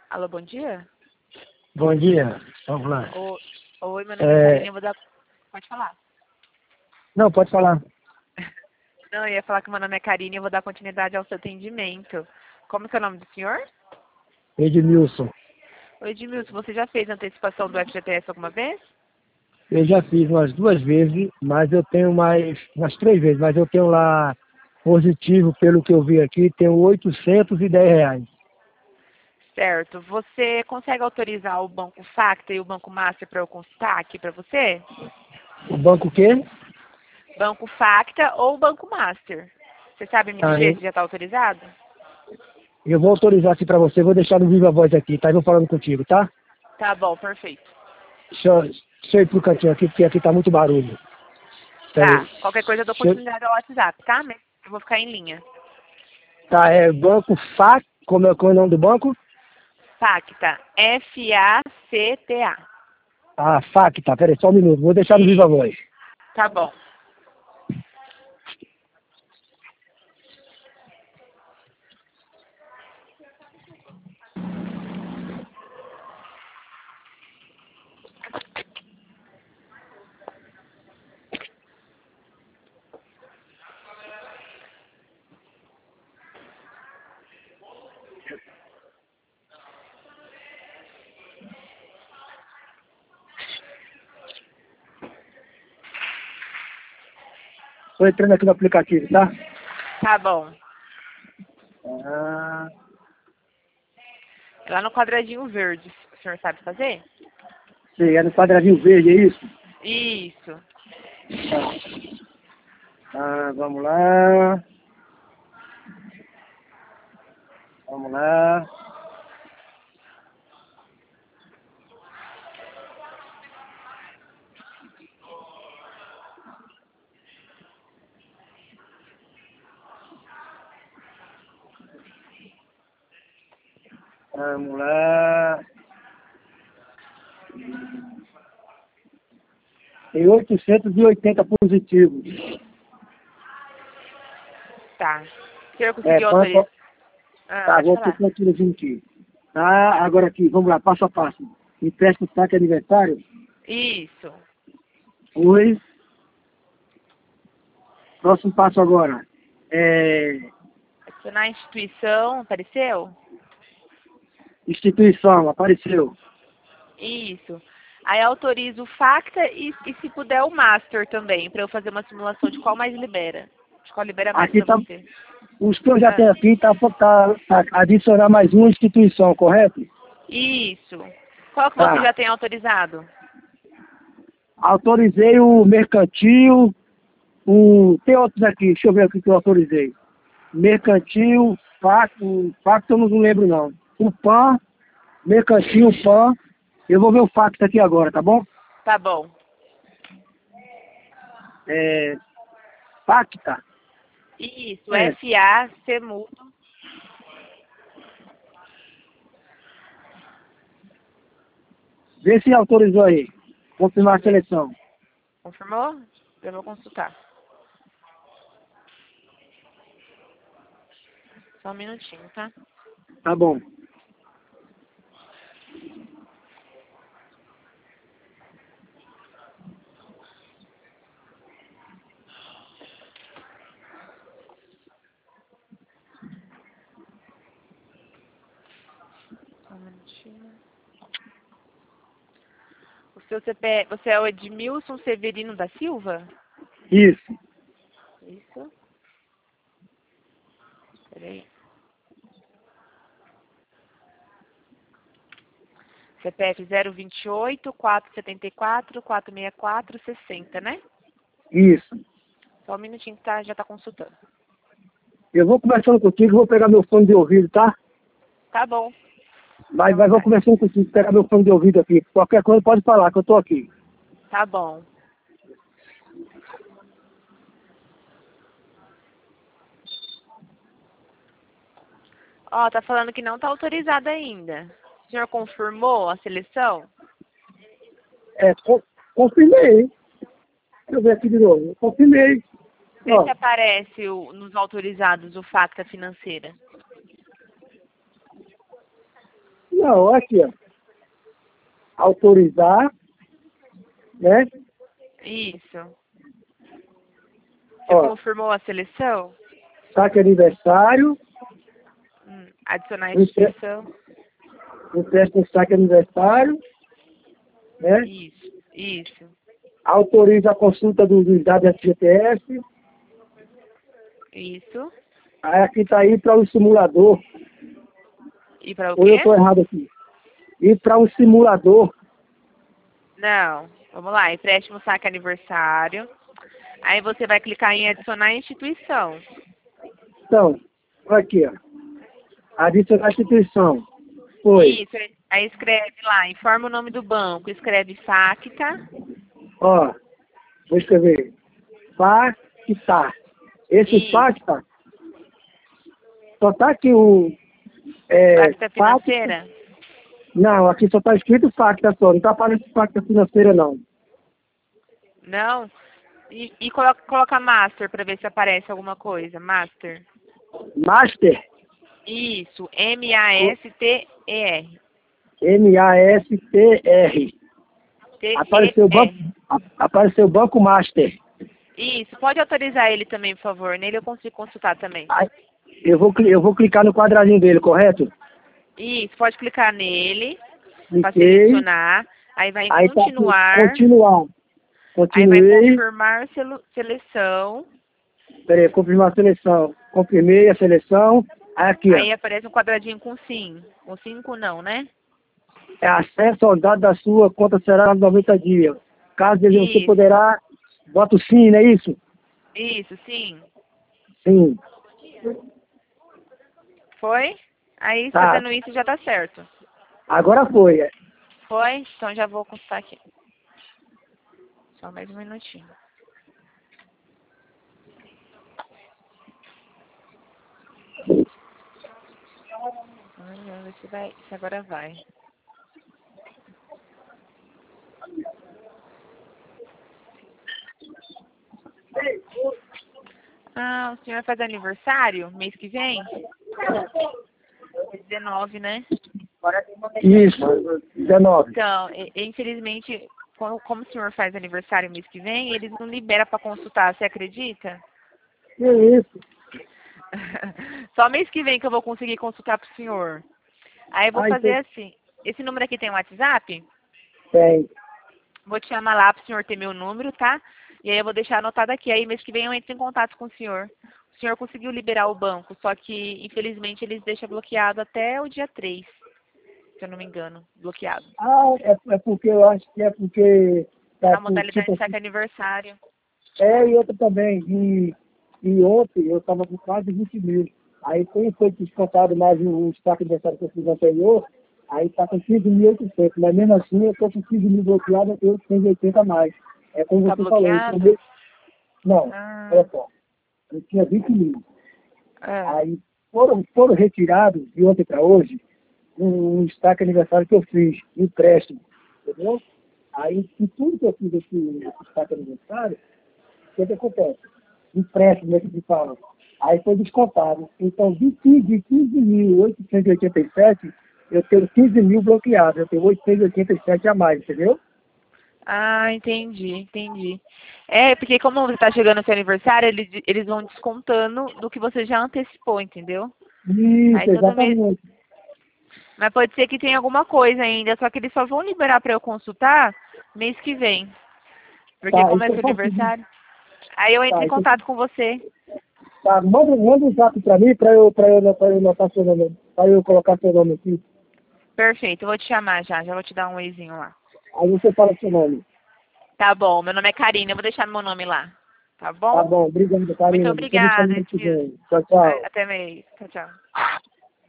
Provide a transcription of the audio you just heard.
Alô, bom dia? Bom dia, vamos lá. Oi, meu nome é Karine, eu vou dar... Pode falar. Não, pode falar. Não, eu ia falar que meu nome é Karine e eu vou dar continuidade ao seu atendimento. Como que é o nome do senhor? Edmilson. Oi, Edmilson, você já fez antecipação do FGTS alguma vez? Eu já fiz umas 2 vezes, mas eu tenho umas 3 vezes, mas eu tenho lá positivo, pelo que eu vi aqui, tenho R$ 810. Certo. Você consegue autorizar o Banco Facta e o Banco Master para eu consultar aqui para você? O banco o quê? Banco Facta ou Banco Master? Você sabe me dizer se já está autorizado? Eu vou autorizar aqui para você, vou deixar no Viva Voz aqui, tá? Eu vou falando contigo, tá? Tá bom, perfeito. Deixa eu ir pro cantinho aqui, porque aqui tá muito barulho. Tá. Peraí. Qualquer coisa eu dou continuidade ao WhatsApp, tá? Mas eu vou ficar em linha. Tá, é Banco FAC, como é o nome do banco? Facta. F-A-C-T-A. Ah, FAC, tá, peraí, só um minuto, vou deixar no Viva Voz. Tá bom. Tô entrando aqui no aplicativo, tá? Tá bom. Ah, É lá no quadradinho verde. O senhor sabe fazer? sim, é no quadradinho verde, é isso? Isso. Vamos lá. Vamos lá. Vamos lá. Tem 880 positivos. Tá. O senhor conseguiu Banco. autorizar? Ah, Tá, pode vou falar. procurar tudo aqui. Tá, agora aqui, vamos lá, passo a passo. Empréstimo saque aniversário. Isso. Oi. Próximo passo agora. Adicionar a instituição, apareceu? Instituição, apareceu. Isso. Aí autorizo o Facta e se puder o Master também, para eu fazer uma simulação de qual mais libera. De qual libera mais Aqui para tá. você. Os que eu já Ah, tenho aqui tá adicionar mais uma instituição, correto? isso. Qual que você Tá. já tem autorizado? Autorizei o mercantil, tem outros aqui, deixa eu ver o que eu autorizei. Mercantil, Facto eu não lembro não. O PAN, mercantil, PAN. Eu vou ver o Facto aqui agora, tá bom? Tá bom. Facta. Isso, É. F-A-C mudo. Vê se autorizou aí. Deixa Confirmar eu a ver. seleção. Confirmou? Eu vou consultar. Só um minutinho, tá? Tá bom. Só um minutinho. O seu CPF, você é o Edmilson Severino da Silva? Isso. Isso. Peraí. CPF 028 474 464 60, né? Isso. Só um minutinho que tá, já tá consultando. Eu vou conversando contigo, vou pegar meu fone de ouvido, tá? Tá bom. Fica à Mas vou vontade. conversando contigo, pegar meu fone de ouvido aqui. Qualquer coisa pode falar, que eu tô aqui. Tá bom. Ó, tá falando que não tá autorizado ainda. O senhor confirmou a seleção? Confirmei. Deixa eu ver aqui de novo. Confirmei. Vê Ó, se aparece nos autorizados o Facta Financeira. Não, aqui, ó. Autorizar, né? Isso. Você Ó, confirmou a seleção? saque aniversário, Adicionar a empre- instituição? empréstimo saque aniversário, né? Isso. Autoriza a consulta dos dados FGTS. Isso. Aí aqui tá aí para o simulador. E para o Ou eu quê? estou errado aqui? Ir para um simulador. Não. Vamos lá. Empréstimo saque aniversário. Aí você vai clicar em adicionar a instituição. Então, aqui, ó. Adicionar a instituição. Foi. Isso. Aí escreve lá. Informa o nome do banco. Escreve FACTA. Ó, vou escrever. Facta. Esse Isso. Facta, só tá aqui o... FACTA Facta. financeira. Não, aqui só tá escrito Facta só. Não tá aparecendo Facta financeira, não. Não. E coloca Master para ver se aparece alguma coisa. Master. Master. Isso. M-A-S-T-E-R. MASTR. T-E-R. Apareceu o Banco Master. Isso. Pode autorizar ele também, por favor. Nele eu consigo consultar também. Aí, eu vou clicar no quadradinho dele, correto? Isso. Pode clicar nele para Cliquei. selecionar. Aí vai em Aí tá aqui, continuar. continuar. Aí vai Continuei. confirmar seleção. Peraí, confirmar a seleção. Confirmei a seleção. Aí aqui, Aí ó. aparece um quadradinho com sim. Com 5 não, né? É acesso ao dado da sua conta será 90 dias. Caso ele você Isso. poderá. Bota o sim, não é isso? Isso, sim. Sim. Foi? Aí Tá. fazendo isso já tá certo. Agora foi. Foi? Então já vou consultar aqui. Só mais um minutinho. Vamos ver se agora vai. Ah, o senhor faz aniversário mês que vem? 19, né? Isso. 19. Então, infelizmente, como o senhor faz aniversário mês que vem, eles não liberam para consultar, você acredita? Que isso? Só mês que vem que eu vou conseguir consultar pro senhor. Aí eu vou Ai, fazer assim. Esse número aqui tem WhatsApp? tem. Vou te chamar lá pro senhor ter meu número, tá? E aí eu vou deixar anotado aqui. Aí mês que vem eu entro em contato com o senhor. O senhor conseguiu liberar o banco, só que infelizmente eles deixam bloqueado até o dia 3, se eu não me engano. Bloqueado. Ah, é porque eu acho que é porque... Tá, A modalidade tipo, de saque aniversário. e outra também. E ontem eu estava com quase 20 mil. Aí foi descontado mais o destaque aniversário que eu fiz anterior. Aí está com 15.800. Mas mesmo assim eu estou com 15 mil bloqueado, eu tenho 180 a mais. É como Tá você falou. bloqueado? Não, Ah, olha só. Eu tinha 20 mil. é. Aí foram retirados de ontem para hoje um destaque aniversário que eu fiz, empréstimo. Entendeu? Aí, de tudo que eu fiz esse destaque aniversário, o que acontece? Empréstimo, né, que se fala. Aí foi descontado. Então, de 15.887, eu tenho 15 mil bloqueados. Eu tenho 887 a mais, entendeu? Ah, entendi. É, porque como você tá chegando no seu aniversário, eles vão descontando do que você já antecipou, entendeu? Aí Isso, todo mês. exatamente. Mas pode ser que tenha alguma coisa ainda, só que eles só vão liberar para eu consultar mês que vem. Porque Tá, como é isso eu seu consigo. aniversário, aí eu entro Tá, em contato com você. tá, manda um zap pra mim pra eu anotar seu nome, pra eu colocar seu nome aqui. Perfeito, eu vou te chamar já vou te dar um oizinho lá. Aí você fala seu nome. Tá bom, meu nome é Karina, eu vou deixar meu nome lá. Tá Tá bom? bom, obrigado, Muito Karina. Depois eu te chamo obrigada, no que Edmilson. vem. Tchau, tchau. Até mês. Tchau, tchau.